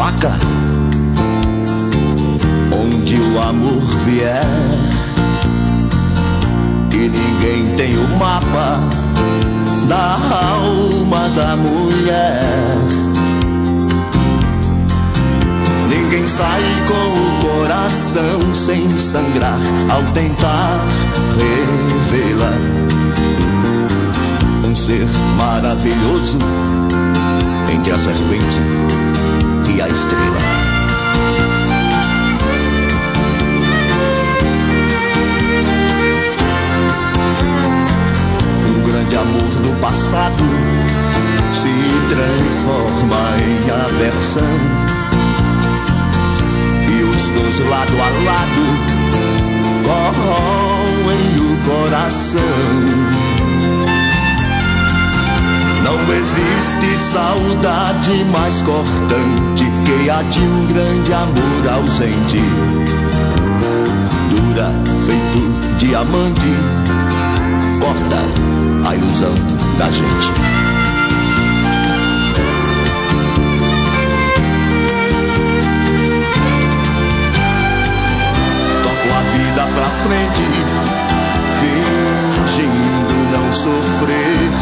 faca. Onde o amor vier, e ninguém tem o mapa da alma da mulher. Ninguém sai com o coração sem sangrar ao tentar revelar um ser maravilhoso entre a serpente e a estrela. De amor no passado se transforma em aversão, e os dois lado a lado corroem o coração. Não existe saudade mais cortante que a de um grande amor ausente. Dura feito diamante, corta a ilusão da gente. Toco a vida pra frente, fingindo não sofrer,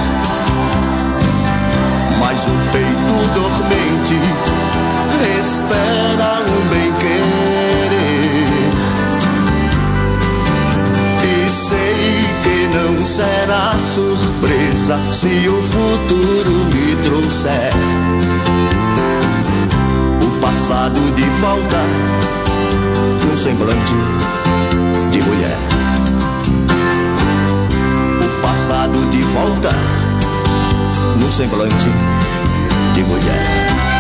mas o peito dormente espera um bem-querer. E sei que não será surpresa se o futuro me trouxer o passado de volta num semblante de mulher. O passado de volta num semblante de mulher.